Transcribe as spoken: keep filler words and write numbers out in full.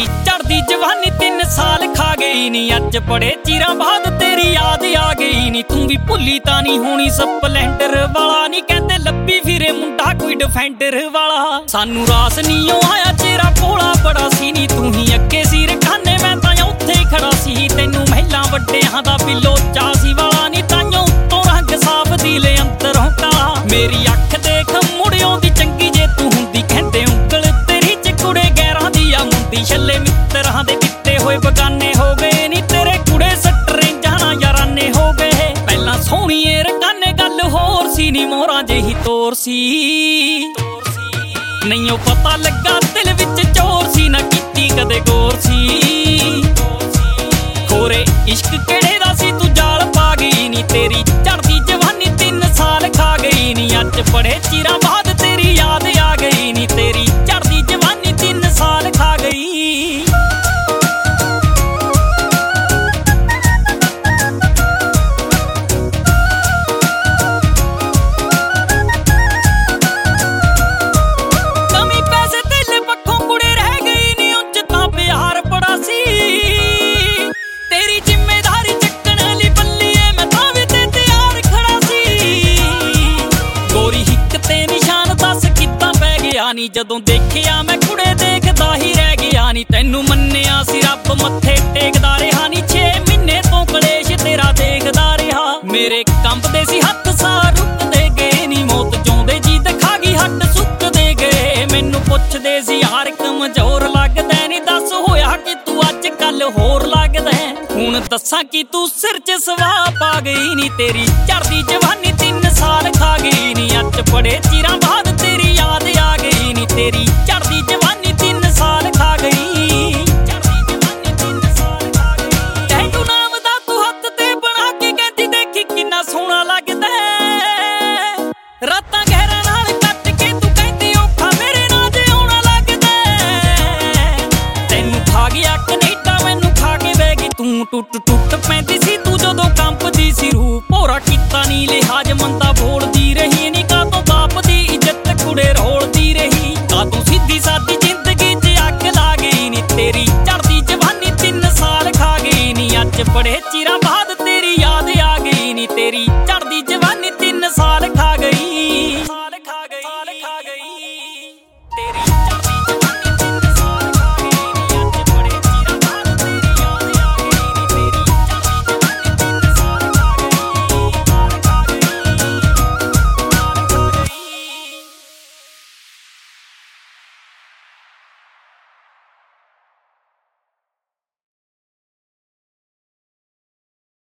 चढ़दी जवानी तीन साल खा गई नी। अज बड़े चिरां बाद तेरी याद आ गई नी। तू भी भुली तां नहीं होनी स्पलेंडर वाला नी। कहंदे लब्बी फिरे मुंडा कोई डिफेंडर वाला। सानू रास नी आया तेरा भोला बड़ा सी नी। तू ही अगे सिर खाने मैं तां उत्थे खड़ा सी। तैनू महिलां वड्डियां दा बिलो चासी वाला नी। ताइयों उत्तों रंग साफ दिले अंदरों काला। मेरी अख देख मुड़ियों दी चंगी जे तू हुंदी। कहंदे उंगल तेरी च कुड़े गैरां दी आ मुंदी। छल्ले मित्तरां दे दित्ते होए बगाने हो गए नी। तेरे कुड़े सट्टरे जाना याराने हो गए। पहलां सोहणीए रकाने गल होर सी नी। मोहरां जेही तोर सी नहीं ओ पता लगा दिल विच चोर सी। ना कीती कदे गौर सी। खोरे इश्क केड़े दा सी तू जाल पा गई नी। तेरी चढ़दी जवानी तीन साल खा गई नी। अज बड़े चिरां बाद तेरी याद आ गई नी। तेरी चढ़दी जवानी तीन साल खा गई। जदों देखिया मैं कुड़े देखदा ही रह गया नी। तैनू मन्निया सी रब मत्थे टेकदा रहा नी। छे महीने तो कलेश तेरा देखदा रहा। मेरे कंबदे सी हत्थ सा रुकदे गए नी। मौत जोंदे जी दिखा गई हट सुकदे गए। मैनू पुछदे सी यार कमजोर लगदा नी। दस होया कि तू अज कल होर लगदा। हुण दस्सां कि तू सिर च सवा पा गई नी। तेरी चढ़दी जवानी तीन साल खा गई नी। अज बड़े चिरां बाद तेरी याद आ गई नी। तेरी चढ़दी जवानी तीन साल खा गई। टैटू नाम दा तू हत्थ ते बना के कहती देखी किन्ना सोहना लगदा। रातां गहरा नाल कट के तू कहती औखा मेरे नाल जे आउणा लगदा। तैनू खा गया कनेडा मैनू खा के बह गई तू। टुट टुट पैंदी सी तू जदों कंबदी सी रूह। भोरा कीता नी लिहाज मंदा बोलदी